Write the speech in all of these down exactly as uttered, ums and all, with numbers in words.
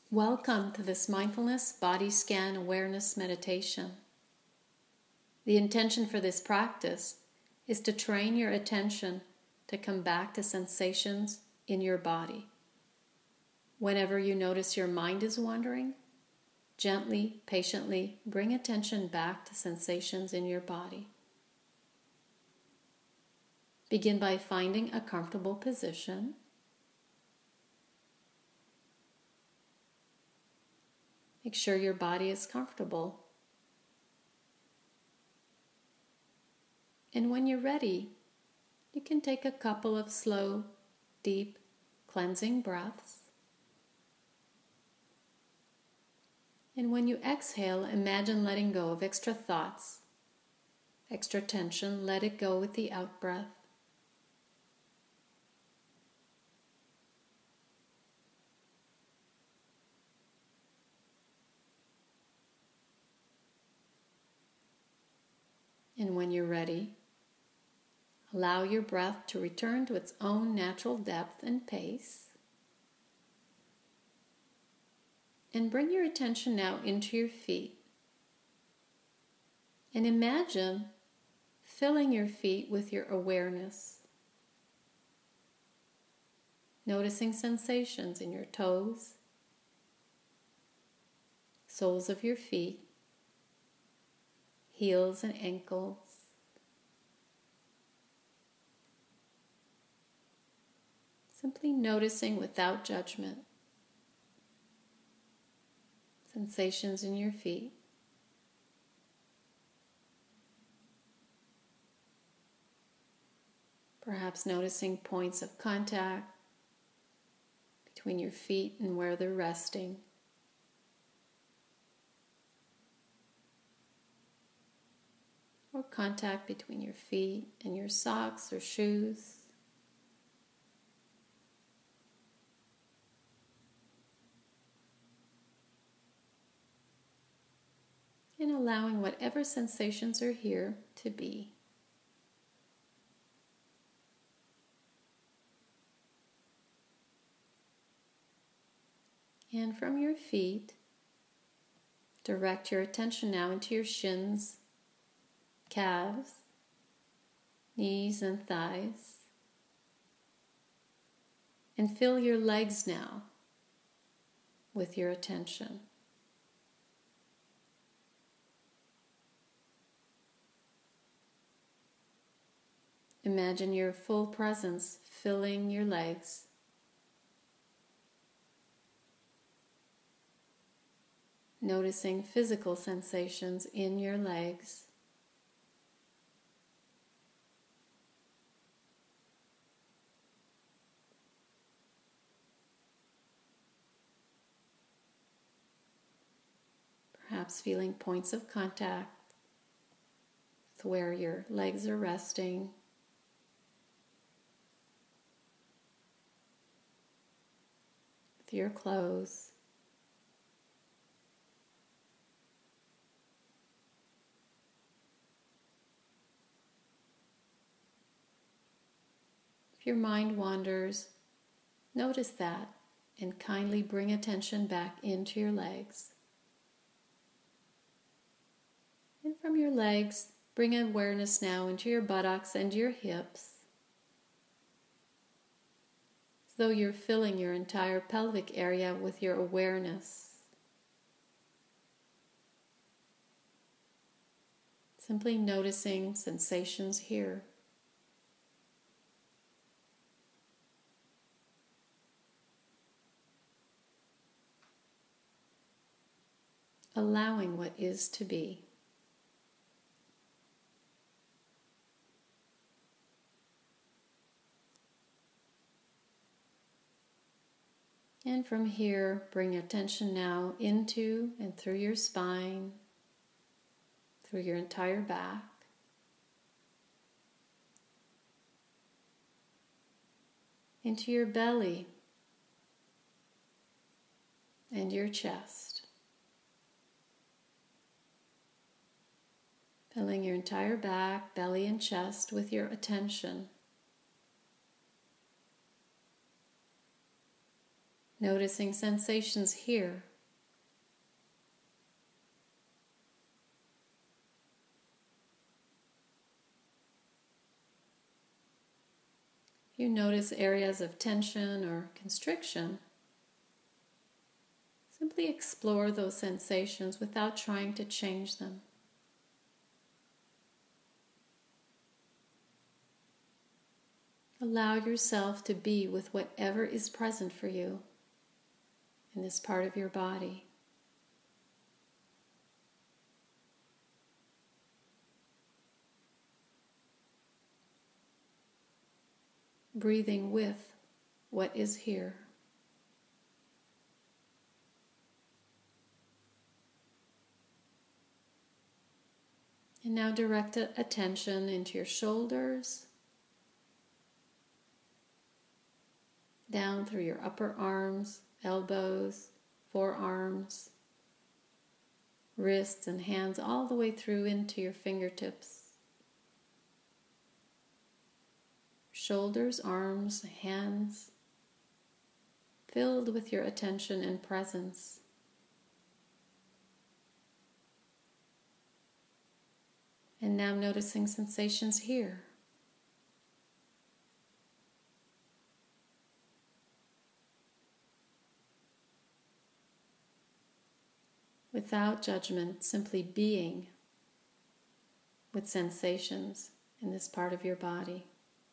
Welcome to this Mindfulness Body Scan Awareness Meditation. The intention for this practice is to train your attention to come back to sensations in your body. Whenever you notice your mind is wandering, gently, patiently bring attention back to sensations in your body. Begin by finding a comfortable position. Make sure your body is comfortable. And when you're ready, you can take a couple of slow, deep, cleansing breaths. And when you exhale, imagine letting go of extra thoughts, extra tension. Let it go with the out-breath. And when you're ready, allow your breath to return to its own natural depth and pace. And bring your attention now into your feet. And imagine filling your feet with your awareness. Noticing sensations in your toes, soles of your feet, heels and ankles. Simply noticing without judgment sensations in your feet. Perhaps noticing points of contact between your feet and where they're resting. Or contact between your feet and your socks or shoes. And allowing whatever sensations are here to be. And from your feet, direct your attention now into your shins, calves, knees and thighs. And fill your legs now with your attention. Imagine your full presence filling your legs. Noticing physical sensations in your legs. Perhaps feeling points of contact with where your legs are resting. With your clothes. If your mind wanders, notice that and kindly bring attention back into your legs. And from your legs, bring awareness now into your buttocks and your hips. As though you're filling your entire pelvic area with your awareness. Simply noticing sensations here. Allowing what is to be. And from here, bring your attention now into and through your spine, through your entire back. Into your belly and your chest. Filling your entire back, belly, and chest with your attention. Noticing sensations here. You notice areas of tension or constriction. Simply explore those sensations without trying to change them. Allow yourself to be with whatever is present for you in this part of your body. Breathing with what is here. And now direct attention into your shoulders, down through your upper arms, elbows, forearms, wrists and hands, all the way through into your fingertips. Shoulders, arms, hands, filled with your attention and presence. And now noticing sensations here. Without judgment, simply being with sensations in this part of your body.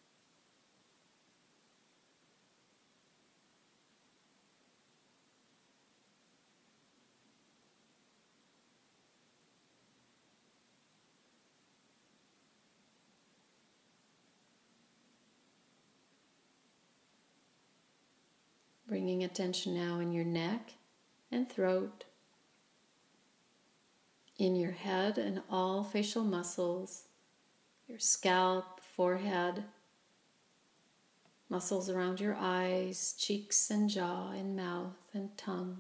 Bringing attention now in your neck and throat, in your head and all facial muscles, your scalp, forehead, muscles around your eyes, cheeks and jaw and mouth and tongue.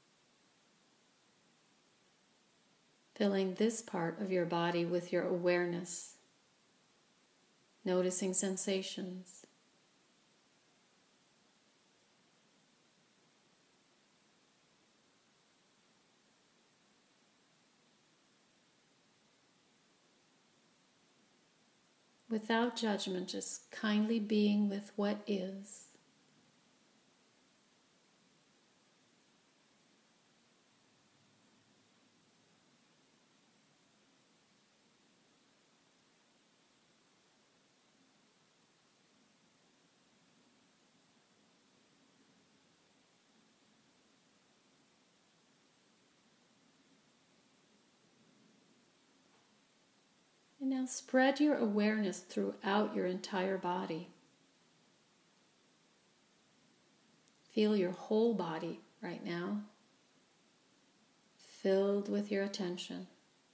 Filling this part of your body with your awareness, noticing sensations. Without judgment, just kindly being with what is. And now spread your awareness throughout your entire body. Feel your whole body right now, filled with your attention.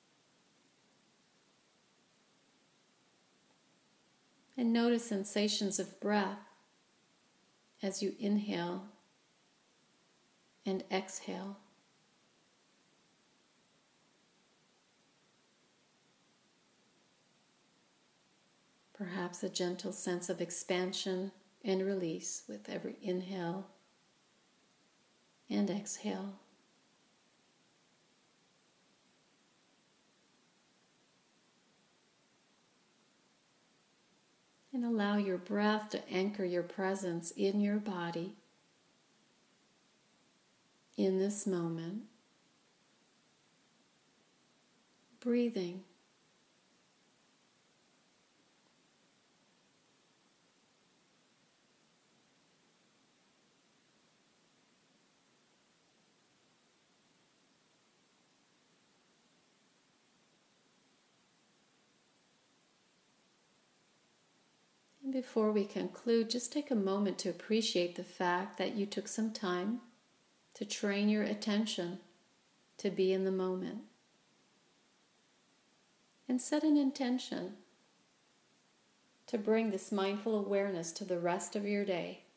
And notice sensations of breath as you inhale and exhale. Perhaps a gentle sense of expansion and release with every inhale and exhale. And allow your breath to anchor your presence in your body in this moment. Breathing. Before we conclude, just take a moment to appreciate the fact that you took some time to train your attention to be in the moment. And set an intention to bring this mindful awareness to the rest of your day.